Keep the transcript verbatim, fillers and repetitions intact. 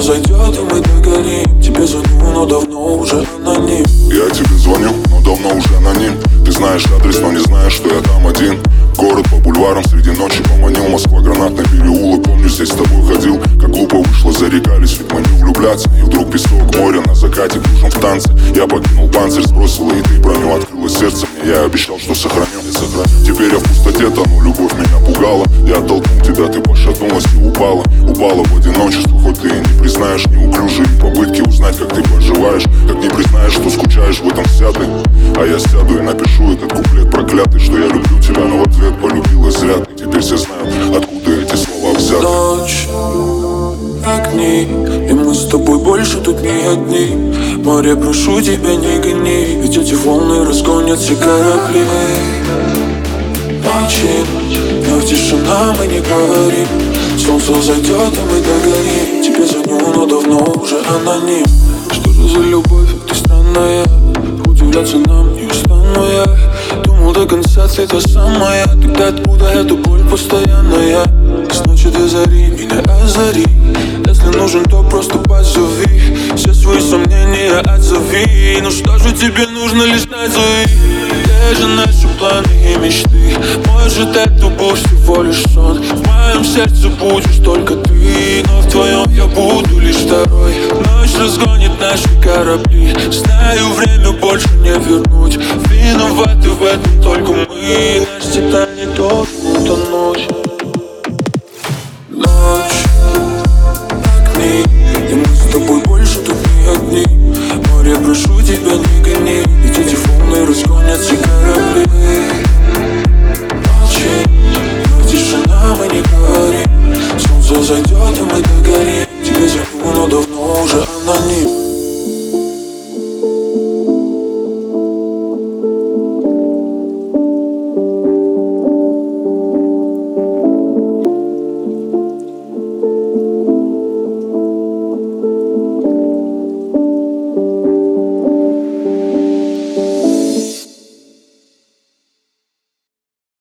зайдет, и мы догорим. Тебе звоню, но давно уже аноним. Я тебе звоню, но давно уже аноним. Ты знаешь адрес, но не знаешь, что я там один. Город по бульварам среди ночи поманил. Москва, Гранатный переулок, помню, здесь с тобой ходил. Как глупо вышло, зарекались, ведь мы не влюбляться. И вдруг песок, море на закате, кружим в танце. Я покинул панцирь, сбросила и ты броню. Открылось сердце мне, я обещал, что сохраню. Теперь я в пустоте тону, любовь меня пугала. Я оттолкнул тебя, ты пошатнулась и упала. Упала в одиночество, хоть ты и не признаешь. Неуклюжие попытки узнать, как ты поживаешь. Как не признаешь, что скучаешь, в этом вся ты. А я сяду и напишу этот куплет проклятый, что я люблю тебя, но в ответ полюбила зря. И теперь все знают, откуда эти слова взяты. Ночь, огни, и мы с тобой больше тут не одни. Море, прошу тебя, не гони, ведь эти волны разгонят все корабли. Молчим, но в тишина мы не говорим. Солнце зайдет, и мы догорим. Тебе звоню, но давно уже аноним. Что же за любовь, ты странная. Удивляться нам не устану я. Думал до конца ты та самая. Тогда откуда эту боль постоянная? Значит до зари меня озари. Если нужен, то просто позови. Все свои сомнения отзови. Ну что же тебе нужно лишь назови. Где же наши планы и мечты? Может это был всего лишь сон. В моем сердце будешь только ты, но в твоем я буду лишь второй. Ночь разгонит наши корабли. Знаю, время больше не вернуть. Виноваты в этом только мы. Наш Титаник должен утонуть. Ночь, огни, и мы с тобой больше тут не одни. Море, прошу тебя, не гони, ведь эти волны разгонят все корабли.